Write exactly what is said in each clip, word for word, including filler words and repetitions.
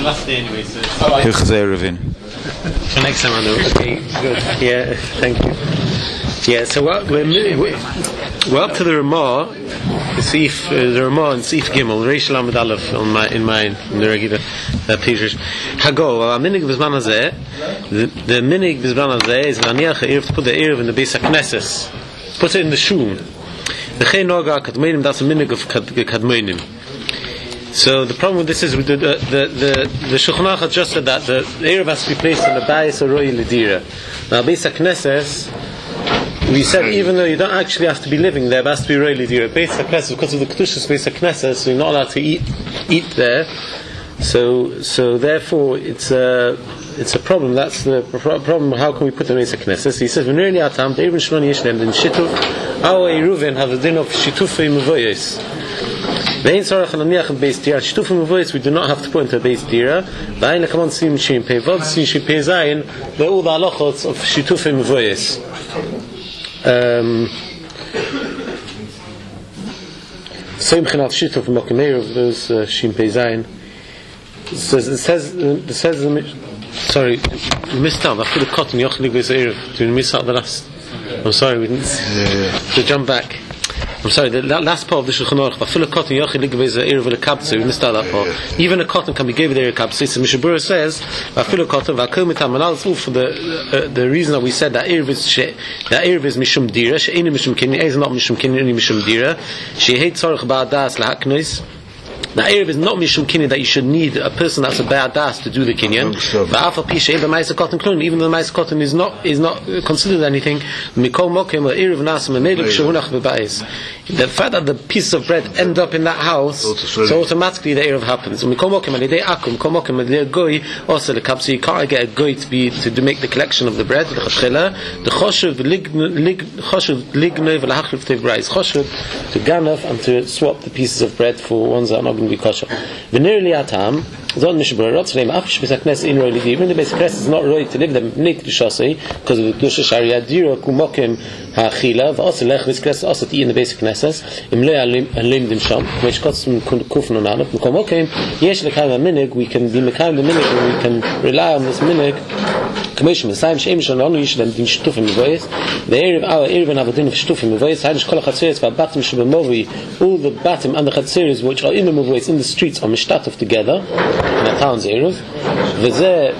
the last day anyway, so... Hilchos Eruvin. For next time I know. Okay, good. Yeah, thank you. Yeah, so we're, we're, we're up to the Ramah, the Sif, uh, the Ramah and Sif Gimel, Reish Lamed Aleph on my, in mine, in the regular uh, pages. Hago, a minig b'zman hazeh, the, the minig b'zman hazeh is naniach ha'irv, to put the irv in the Beis HaKnesses, put it in the shul. V'chei noga kadmoinim, that's a minig of kadmoinim. So the problem with this is the the the, the, the Shulchan Aruch just said that the irv has to be placed in the Bayis or Roi L'Dira. Now Beis HaKnesses, we said even though you don't actually have to be living there, it has to be really dear. Beis HaKnesses, because of the Kedushas Beis HaKnesses, so you're not allowed to eat eat there. So so therefore it's a it's a problem. That's the problem. How can we put the Beis HaKnesses? He says, "V'nirli atam de'irvin shmoni yishlem den shituf our Eruvin have a din of shitufei mevoyes. Ve'in sorach ananiach beis dira shitufei mevoyes we do not have to put into beis dira. Ve'in lekamon sim shim pevod sim shim pezayin they're all the halachos of shitufei mevoyes." Um, same kind of shit of Mokimeir of those Shim Peizayin. It says, it says, it says, sorry, we missed out. I feel the cotton Yochlik with Erev. Did we miss out the last? I'm sorry, we didn't. Yeah. To jump back. I'm sorry, the last part of the Shulchan Aruch. I feel the cotton Yochlik with Erev the Kabtze. We missed out that part. Even a cotton can be given there a Kabtze. So Mishabura says, I feel the cotton. Vakomitam and all for the uh, the reason that we said that Erev is she, that Erev is Mishum Dira. She ain't Mishum Kini. Is not Mishum Kini. Only Mishum Dira. She hates Tzarich Ba'adas lahaknois. The Erev is not Mishum Kinyan that you should need a person that's a Ba'ad Das to do the Kinyan. But Afal Pisha, the Ma'aseh Cotton Klun, even though the Ma'aseh Cotton is not is not considered anything, Mikol Mokim, the Erev Nasim, and Melech Shehunach B'Ba'is. The fact that the pieces of bread end up in that house, so automatically the Erev happens. Mikol Mokim, and they Akum, Mikol Mokim, and they Goy, also the Kap, so you can't get a Goy to be to, to make the collection of the bread, the Chashchela, the Choshev, the Choshev, Lignov, the Hachlif Tev Rais, Choshev, to Ganav, and to swap the pieces of bread for ones that are not going to be kosher. V'nirli atam zon mishabur rotz leim afish Beis HaKnesses in roi livi. Even the Beis HaKnesses is not right to live them neit b'shasei because of the kedusha sharia dira kumokim ha'achila v'also lech Beis HaKnesses also to eat in the Beis HaKnesses im lo yalim dim sham which costs from kufn on alef m'kom mokim yesh lekayim ha'minig we can be mekayim the minig and we can rely on this minig k'meish m'sayim she'im shalom yish them din shtufim mevoyes the erev our erev have a din of shtufim mevoyes ha'inish kol ha'chatzeres v'abatim shebemovi all the batim and the chatzeres which are in the mevoyes in the streets are mishtatov together in a town's erev. V'zeh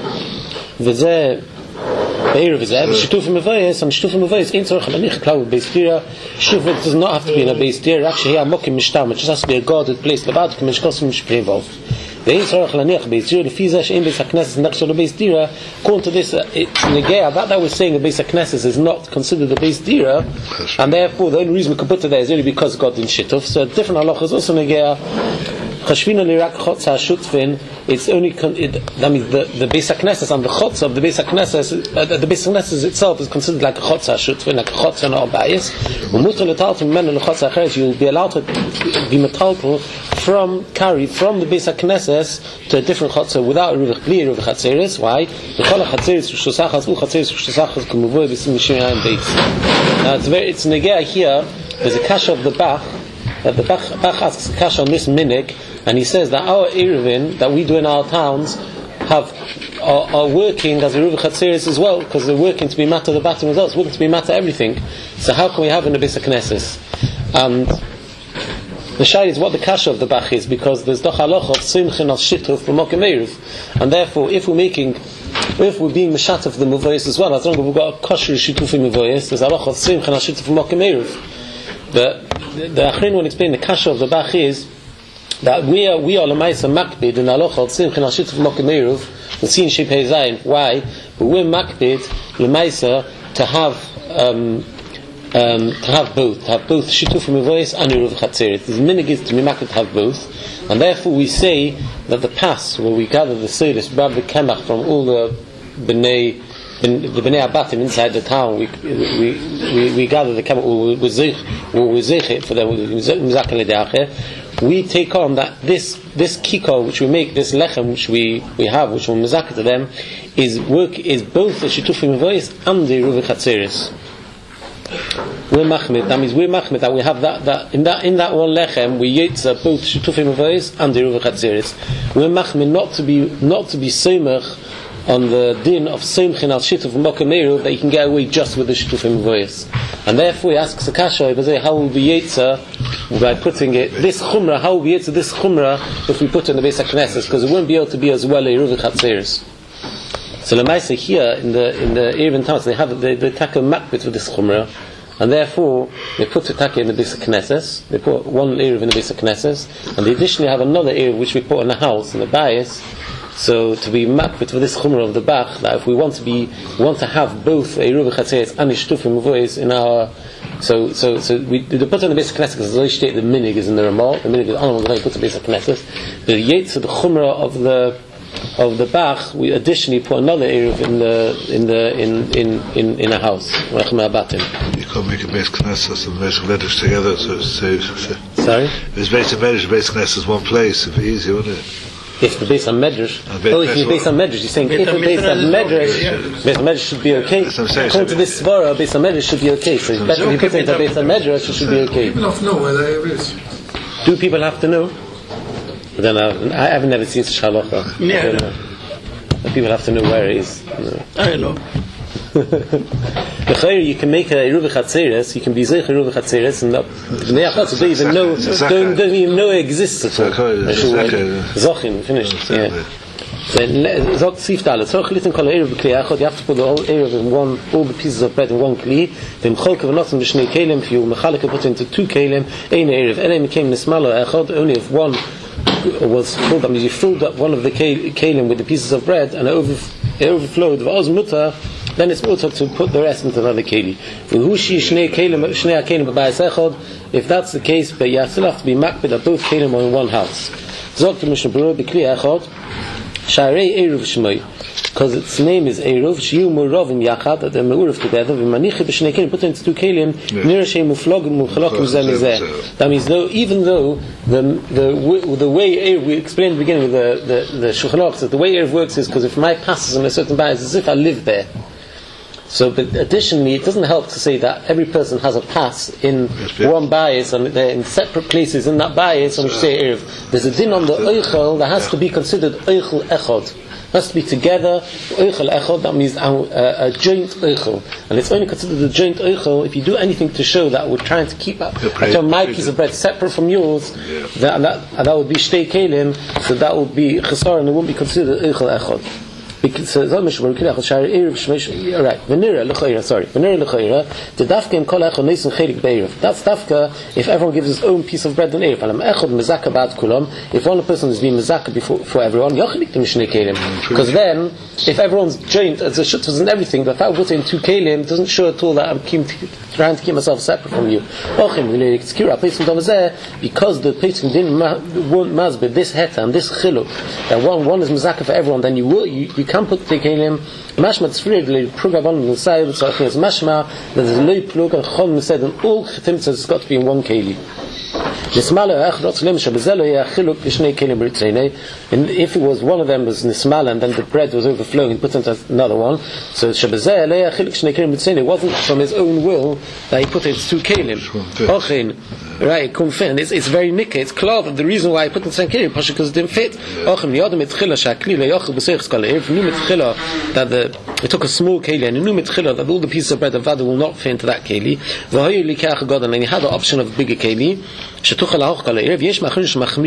v'zeh erev v'zeh v'shitufim mevoyes and shitufim mevoyes in tzorach hamanich klav beis dira. Shitufim does not have to be in a beis dira. Actually, here mokim mishtam. It just has to be a guarded place. Levad k'mish kosim mishpei involved. Ve'in tzorach laniach beis dira. Lefi zeh she'im Beis HaKnesses next to the beis dira. According to this, negea that that we're saying the Beis HaKnesses is not considered the beis dira, and therefore the only reason we can put it there is only because God didn't shituf. So different halachas also negea. Chashvina lirak chotza shutvin. It's only con- it, that means the the Beis HaKnesses and the chotza of the Beis HaKnesses, uh, the Beis HaKnesses itself is considered like a chotza shutvin, like a chotza and all bias. Umutar letaltim menu lechotza acheres. You will be allowed to be metaltal from carry from the Beis HaKnesses to a different chotza without ruvich bli ruvich chatzeres. Why? The chol chatzeres shosachas u chatzeres shosachas kumuvoy b'sim mishimayim beis. Now it's very it's negea here. There's a kasha of the Bach. That the Bach, Bach asks a kasha on this minig, and he says that our Eruvin that we do in our towns have are, are working as a Ruvich Chatzeres as well, because they're working to be matter the batim as well, it's working to be matter everything. So how can we have in the Beis HaKnesses? And the shayla is what the kasha of the Bach is, because there's doch halacha of simchin al shituf b'mokim eruv, and therefore if we're making if we're being meshat of the mevoyes as well, as long as we've got a kosher shituf in mevoyes, there's halacha of simchin al shituf b'mokim eruv. But the, the Achrin will explain the kasha of the Bach is that we are we are lemaisa makbid in halacha al simchin al shituf b'mokim eruv the sin shepei zayin. Why? But we're makbid lemaisa to have um, um, to have both, to have both shituf mevoyes and eruv chatzeret. The minig is to be makbid to have both, and therefore we say that the pass where we gather the seiris b'ab the kemach from all the bnei In the Bnei Abatim inside the town, we we we, we gather the camel, we we for them. We take on that this this kiko which we make, this lechem which we, we have, which we mizaka to them, is work is both the shitufim mevoyes and the ruvich chatzeres. we're machmid. That means we're machmid that we have that, that in that in that one lechem we yetza both shitufim avois and eruv chatzeres. We're machmid not to be not to be seimach on the din of seimchin al shituf mokameru that you can get away just with the shitufim avois. And therefore he asks the kasha, how will be yetza by putting it this chumrah? How will be yetza this chumrah if we put it in the Beis HaKnesses? Because it wouldn't be able to be as well eruv chatzeres. So Lamaisa here in the in the Erev towns they have they they take a makbit with this chumrah. And therefore, they put the taka in the Beis HaKnesses, they put one Erev in the Beis HaKnesses, and they additionally have another Erev which we put in the house, in the bias, so to be makbit with this chumrah of the Bach, that if we want to be, we want to have both Eruv Chatzeres and Ishtufim Uvois in our, so so so we they put it in the Beis HaKnesses because they state the minig is in the Ramah, the minig is on the put the Beis HaKnesses, the Yetz, the chumrah of the of the Bach, we additionally put another Erev in the in the in in in, in a house. You can't make a Beis Knesset and Beis Medrash together. So, so, so. Sorry. There's Beis Medrash, Beis Knesset one place. It'd be easy, wouldn't it? If the Beis HaMedrash, oh, if the Beis HaMedrash, you're saying if the Beis HaMedrash, Beis HaMedrash should be okay. According to this svara, Beis HaMedrash should be okay. So it's better if you put it in Beis HaMedrash, it should be okay. People have to know where the Erev is. Do people have to know? I don't know. I haven't never seen such halacha. Yeah. People have to know where it is. No. I don't know. You can make a eruv chatzeres. You can be zeich eruv chatzeres, and the achos don't even know, don't, don't even know it exists at all. Zochin, finished. Yeah. Then zok siftal. So chlitin kol eruv b'kli echad. You have to put the whole eruv in one, all the pieces of bread in one kli. Then cholke v'notzim b'shnei kelim. If you mechalek put into two kelim, ein eruv. Elem came nismalo echad. Only if one was filled. I mean, you filled up one of the kelim with the pieces of bread, and it, over, it overflowed. V'oz mutar. Then it's mutar to put the rest into another keli. If that's the case, but you still have to be makbid that both kelim are in one house. Because its name is Eruv, Shiu Muravim Yachad, that they're Me'urav together, V'maniche b'shnei kelim, put into two kelim, Nira Shei Muflogim Muchalokim Zeh Mizeh. That means, though, even though the the the way Eruv, we explained at the beginning with the the, the Shulchan Aruch, that the way Eruv works is because if my passes in a certain bias, it's as if I live there. So, but additionally, it doesn't help to say that every person has a pass in one bias and they're in separate places in that bias on which say Eruv. There's a din on the Eichel that has to be considered Eichel Echad. It has to be together, Eichel Echad, that means a, a, a joint Eichel. And it's only considered a joint Eichel if you do anything to show that we're trying to keep up, like my piece of bread separate from yours, that, that, that would be Shtei Kelim, so that would be Chesar and it wouldn't be considered Eichel Echad. Because so right, Venira lechoira, sorry, Venira lechoira. The dafka im kol echad neisen chelik be'erev. That's dafka if everyone gives his own piece of bread and erev. Alam echad mezaka bad kulam. If one person is being mezaka before for everyone, yochelik the mishnei kelim. Because then, if everyone's joint as a shutfas and everything, but if I put in two kelim, doesn't show at all that I'm keep, trying to keep myself separate from you. Because the person didn't want mazbe this heta and this chiluk, that one one is mezaka for everyone, then you will you. you can put the kelim mashma tzfrid le plug on the side so it's mashma that the low plug and chom said and all chitim says it's got to be in one keli. Nismala echrot lim shabazelo yachiluk b'shnei kelim b'ritzeinei. And if it was one of them was nismala and then the bread was overflowing, he put into another one. So shabazelo yachiluk b'shnei kelim b'ritzeinei. It wasn't from his own will that he put it two kelim. Ochin, right? Kumfin. It's it's very nikke. It's clear that the reason why he put it two kelim is because it didn't fit. Ochin yodem etchila shakli leyachil b'seichs kalev. Knew etchila that the it took a small keli and he knew etchila that all the pieces of bread of vada will not fit into that keli. V'hoyu likach god and he had the option of bigger keli. Because if you have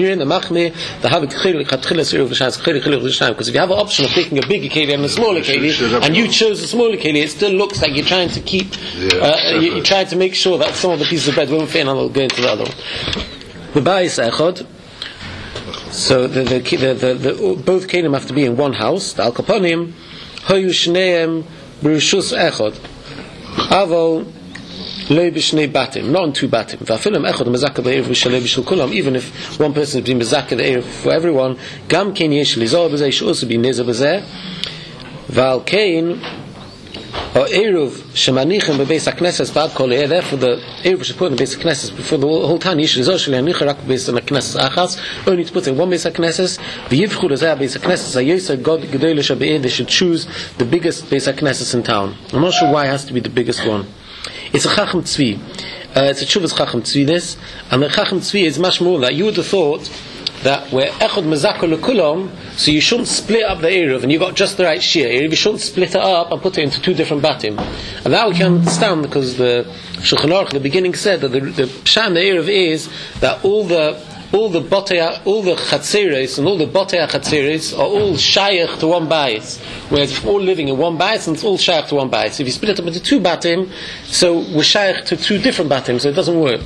an option of taking a bigger keli and a smaller keli, and you chose a smaller keli, it still looks like you're trying to keep, uh, you're trying to make sure that some of the pieces of bread won't fit and will go into the other one. So the, the, the, the, the, both kelim have to be in one house. The al-kaponim hoyu shneim b'rishus echad avol lo b'shnei batim, not in two batim. V'afilim echad mezaka be'erev v'shalei b'shul kulam. Even if one person is being mezaka the erev for everyone, gam kein yesh lizor b'zeh, should also be neza b'zeh. V'al kein or eruv shemanichem bebeis haknesses bad kol erev. Therefore, the eruv should put in the beis haknesses before the whole time. Yesh lizor shalei anicha rak beis haknesses achas. Only to put in one beis haknesses. V'yivchu lezeh beis haknesses hayoser god gedolei shabe'eh. They should choose the biggest beis haknesses in town. I'm not sure why it has to be the biggest one. it's a Chacham Tzvi. Uh, it's a Tshuvas Chacham Tzvi, this. And the Chacham Tzvi is much more that you would have thought that where Echad Mezakah L'Kulam, so you shouldn't split up the Eruv, and you got just the right Shia Eruv, you shouldn't split it up and put it into two different batim. And that we can understand because the Shulchan Aruch at the beginning said that the, the Pshat in the Eruv is that all the all the botei, all the chatzeres and all the botei chatzeres are all shaykh to one bayis, whereas if we're all living in one bayis, and it's all shaykh to one bayis. If you split it up into two batim, so we're shaykh to two different batim, so it doesn't work.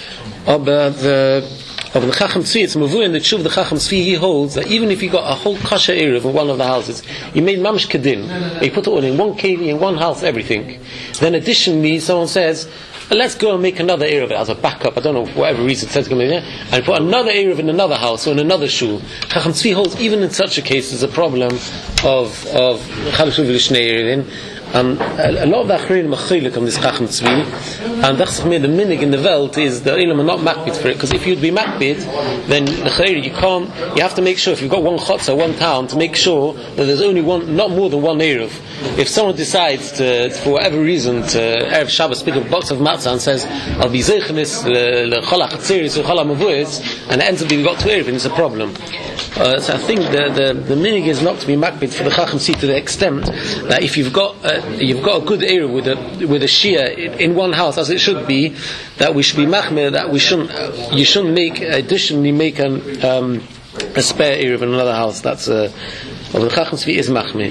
Of uh, the of the Chacham Tzvi, it's Mavu in the Tshuv the Chacham Tzvi, he holds that even if you got a whole kasha eruv in one of the houses, you made mamish kedin, you put it all in one keli, in one house, everything. Then additionally, someone says, let's go and make another eruv as a backup. I don't know, for whatever reason, it says come in there, and put another eruv in another house or in another shul. Chacham Tzvi holds even in such a case, there's a problem of of Chaluk Shnei eruvin. Um, a, a lot of the Achrein Machilik on this Chacham Tzvi, and that's me the minig in the Welt is the Elam are not makbid for it, because if you'd be makbid, then the Chayri, you can't, you have to make sure if you've got one chotza, one town, to make sure that there's only one, not more than one Eruv. If someone decides to, for whatever reason, to Erev Shabbos pick up a box of matzah and says, I'll be zeichenis, l'chol ha'chatzeris, l'chol ha'mavuis, and it ends up being got to Eruv, and it's a problem. Uh, so I think the, the, the minig is not to be makbid for the Chacham Tzvi to the extent that if you've got uh, you've got a good eruv with a with a shia in, in one house as it should be, that we should be machmir, that we shouldn't uh, you shouldn't make additionally make an um, a spare eruv in another house. That's uh, well, the Chacham Tzvi is machmir.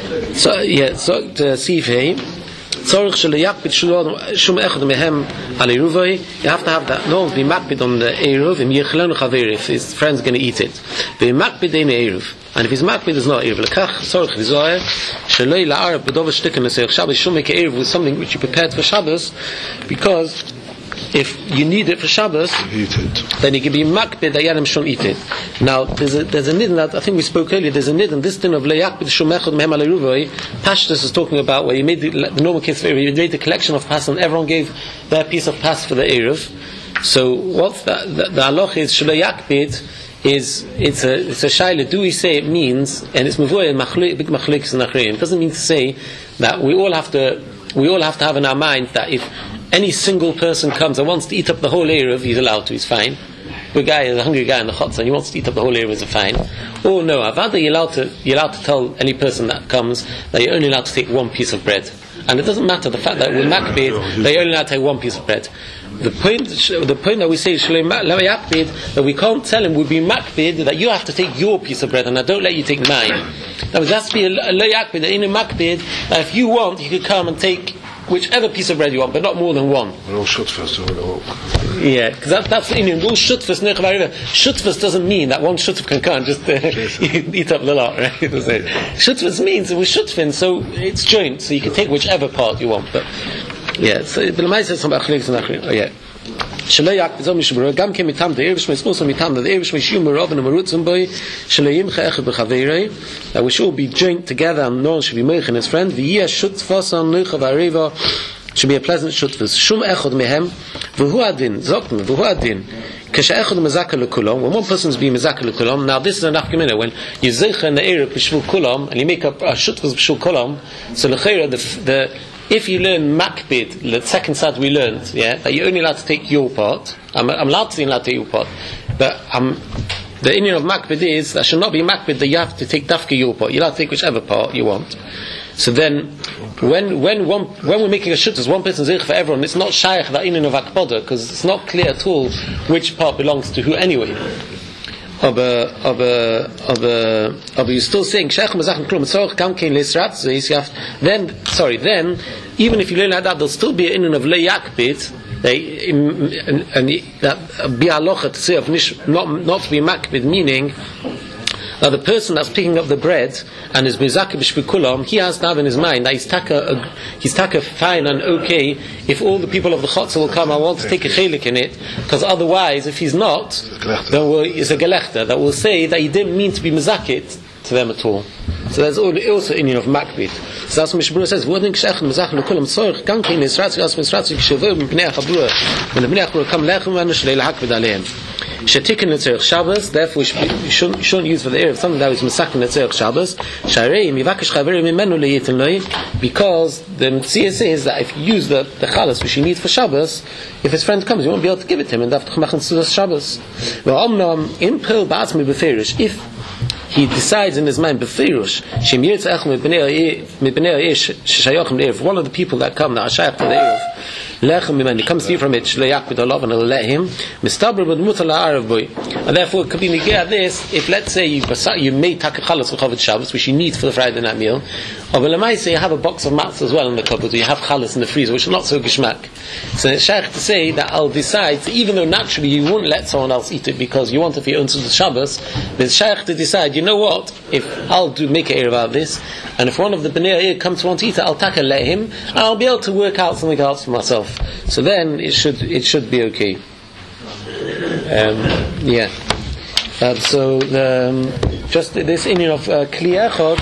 So yeah, so to see if he tzorich shel yakbid shum echad mehem al eruvay, you have to have that. No one be makbid on the eruv im yechlenu chaver if his friend's going to eat it. Be makbid in eruv. And if he's makbid, there's not eruv. Lekach tzorich v'zoyer sheloi la'arab b'dov shtiken l'seich Shabbos. You should make an eruv with something which you prepared for Shabbos, because if you need it for Shabbos, then you can be makbid that Yanim shouldn't eat it. Now, there's a there's a nid that I think we spoke earlier. There's a nid in this din of leyakbid shumechod mehem al eruvay. Pashtus is talking about where you made the, the normal case for you made the collection of pas and everyone gave their piece of pas for the eruv. So what's that? The, the halach is shleyakbid. Is it's a it's a shaila. Do we say it means, and it's mavoy machlik big machliks and achrein. It doesn't mean to say that we all have to we all have to have in our mind that if any single person comes and wants to eat up the whole eruv, he's allowed to. He's fine. The guy is a hungry guy in the chotz and he wants to eat up the whole eruv, is fine. Oh no, avada you're allowed to you're allowed to tell any person that comes that you're only allowed to take one piece of bread, and it doesn't matter the fact that with makbid they're only allowed to take one piece of bread. The point, the point that we say that we can't tell him would be makbid that you have to take your piece of bread and I don't let you take mine. Now there has to be a layakbid, in a makbid that if you want, you could come and take whichever piece of bread you want, but not more than one. We're all shutfas. Yeah, because that, that's the Indian. All shutfas. Shutfas doesn't mean that one shutf can come and just uh, eat up the lot, right? Shutfas means we're shutfin, so it's joint, so you can take whichever part you want. But yeah, so the Lamai says something about chlik and achrin. Oh yeah. Shalei yak bizom mishbur gam ke mitam de ervish mes also mitam de ervish mes yum rav and marutzum boy shaleim khach bechaverei, that we should be joined together and no one should be meichen his friend. The year shutfas an nucha vareva should be a pleasant shutfas. Shum echod mehem v'hu adin zokm v'hu adin. When one person is being mezakah l'kulam, now this is an afkamina. When you zeicha in the eruv b'shvul kulam and you make up a shutfas b'shvul kulam, so l'chayra the the if you learn makbid, the second side we learned, yeah, that you're only allowed to take your part. I'm, I'm allowed to say allowed to take your part, but um, the Indian of makbid is that should not be makbid that you have to take dafka your part. You're allowed to take whichever part you want. So then, when when one when we're making a shuttas, one person's zeich for everyone. It's not shaykh that Indian of akboda, because it's not clear at all which part belongs to who anyway. Aber, aber, aber, aber you're still saying, then, sorry, then, even if you learn like that, there'll still be an in of leyakbit, and that be alocha to say of not, not to be makbid, meaning, now the person that's picking up the bread and is mizakeh b'shvikulam, he has to have in his mind that he's taka, he's taka fine and okay if all the people of the chotzer will come and want to take a chelik in it, because otherwise, if he's not, then we'll, it's a gelechter that will say that he didn't mean to be mizakeh to them at all. So there's also Indian of makbid. So that's what Mishbura says. When the Bnei Chabura come lechem and shlei lahakbid alehem. Shetikin Netzerich Shabbos, therefore we, should, we shouldn't, we shouldn't use for the Erev something that is Masakin Netzerich Shabbos. Sharei Mivakish Chaverim Imenu Leyitin Loi, because the Mitzvah says that if you use the, the Chalas which you need for Shabbos, if his friend comes, you won't be able to give it to him, and after Chamachan Sudas Shabbos. V'omnam impil ba'atzmi b'ferish, if he decides in his mind b'ferish, Shem Yitzach Mibnei Eish Sheshayachim Le'erev, one of the people that come that are shayach to the Erev, Lechem Miman, he comes to you from it, Shleyak with Allah, and he'll let him, Mistaber but Mutal Ha'arav boy. And therefore, it could be negate this, if let's say you, you made Takachalas for Chavod Shabbos, which you need for the Friday night meal, or Belamai say you have a box of matzah as well in the cupboard, or you have chalas in the freezer, which is not so gishmak. So it's shaykh to say that I'll decide, even though naturally you wouldn't let someone else eat it because you want it for your own Shabbos, but it's shaykh to decide, you know what, if I'll do make a erev out of this, and if one of the Bnei Ha'ir comes to want to eat it, I'll take a let him, and I'll be able to work out something else for myself. So then it should it should be okay. Um, yeah. Um, so the, um, just this inyan of uh, Kli Echad.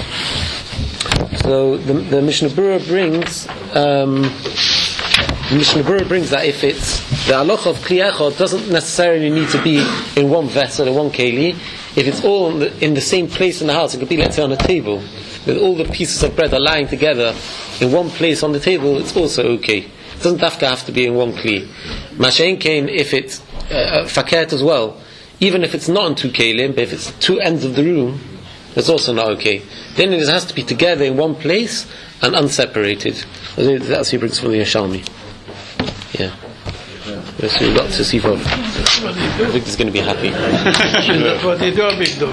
So the, the Mishnah Berurah brings um, the Mishnah Berurah brings that if it's the halacha of Kli Echad doesn't necessarily need to be in one vessel or one keli. If it's all in the, in the same place in the house, it could be, let's say, on a table with all the pieces of bread are lying together in one place on the table. It's also okay. It doesn't have to have to be in one kli. Mashain kain, if it's uh, fakert as well, even if it's not in two kelim, but if it's two ends of the room, it's also not okay. Then it has to be together in one place and unseparated. That's what he brings from the Yashalmi. Yeah. Yes, we've got to see for. I think he's going to be happy. That's what they do, big do. I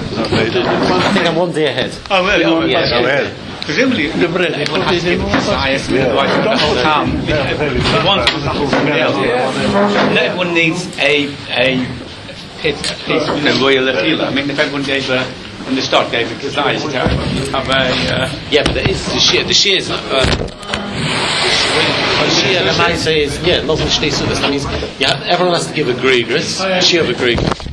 think I'm one day ahead. Oh, well, oh, yeah, yeah. ahead. Presumably, the bread, they put it in one Desires the whole town. The ones from somebody else. Not everyone needs a a pit, a piece, you know, royal lefila. I mean, if everyone gave a from the start gave a desires to have a uh, yeah, but there is the shear. The shear is not. Uh, the shear, the man says, yeah, not the shear. That means yeah, everyone has to give a gregris. Shear of a gregris.